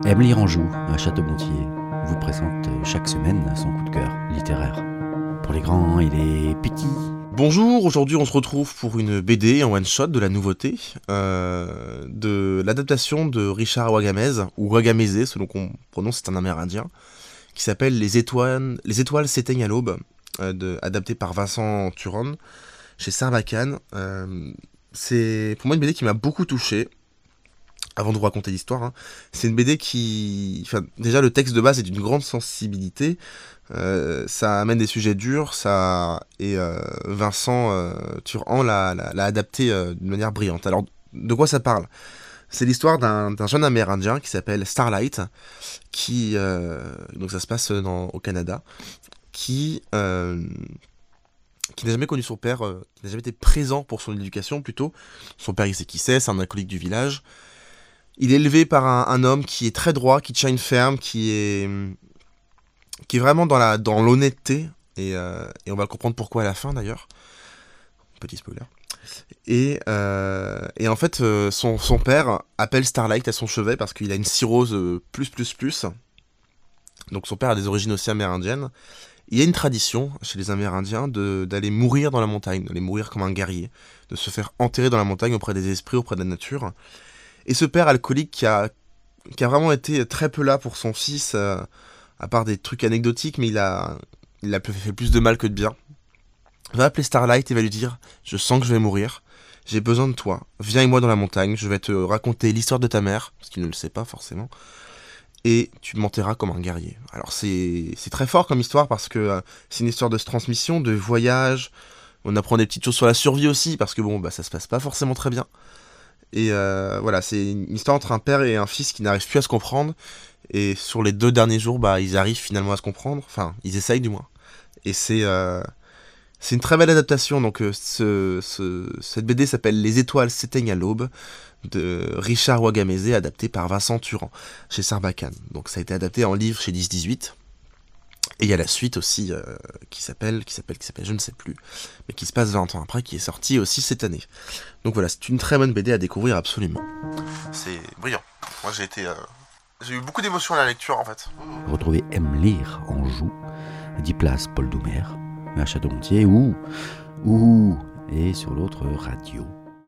Aime lire en joue, à Château-Gontier, vous présente chaque semaine son coup de cœur littéraire. Pour les grands et les petits. Bonjour, aujourd'hui on se retrouve pour une BD en one-shot de la nouveauté, de l'adaptation de Richard Wagamese, ou Wagamese selon qu'on prononce, c'est un amérindien, qui s'appelle Les étoiles s'éteignent à l'aube, adapté par Vincent Turon, chez Sarbacane. C'est pour moi une BD qui m'a beaucoup touché. Avant de vous raconter l'histoire, hein. C'est une BD qui... Enfin, déjà, le texte de base est d'une grande sensibilité. Ça amène des sujets durs. Et Vincent Turan l'a adapté d'une manière brillante. Alors, de quoi ça parle ? C'est l'histoire d'un jeune amérindien qui s'appelle Starlight, donc ça se passe au Canada, qui n'a jamais connu son père, qui n'a jamais été présent pour son éducation, plutôt. Son père, il sait qui c'est un alcoolique du village. Il est élevé par un homme qui est très droit, qui tient une ferme, qui est vraiment dans l'honnêteté, et on va le comprendre pourquoi à la fin d'ailleurs. Petit spoiler. Et en fait, son père appelle Starlight à son chevet parce qu'il a une cirrhose plus. Donc son père a des origines aussi amérindiennes. Il y a une tradition chez les Amérindiens d'aller mourir dans la montagne, d'aller mourir comme un guerrier, de se faire enterrer dans la montagne auprès des esprits, auprès de la nature. Et ce père alcoolique qui a vraiment été très peu là pour son fils, à part des trucs anecdotiques, mais il a fait plus de mal que de bien, va appeler Starlight et va lui dire « Je sens que je vais mourir, j'ai besoin de toi, viens avec moi dans la montagne, je vais te raconter l'histoire de ta mère, parce qu'il ne le sait pas forcément, et tu m'enterreras comme un guerrier. » Alors c'est très fort comme histoire parce que c'est une histoire de transmission, de voyage, on apprend des petites choses sur la survie aussi, parce que ça se passe pas forcément très bien. Et voilà, c'est une histoire entre un père et un fils qui n'arrivent plus à se comprendre. Et sur les 2 derniers jours, ils arrivent finalement à se comprendre. Enfin, ils essayent du moins. Et c'est une très belle adaptation. Donc cette BD s'appelle Les étoiles s'éteignent à l'aube, de Richard Wagamese, adapté par Vincent Turan, chez Sarbacane. Donc ça a été adapté en livre chez 10-18. Et il y a la suite aussi, qui s'appelle, je ne sais plus, mais qui se passe 20 ans après, qui est sortie aussi cette année. Donc voilà, c'est une très bonne BD à découvrir absolument. C'est brillant. Moi j'ai eu beaucoup d'émotions à la lecture en fait. Retrouvez Aime lire en joue, 10 places Paul Doumer, à Château-Gontier et sur l'autre radio.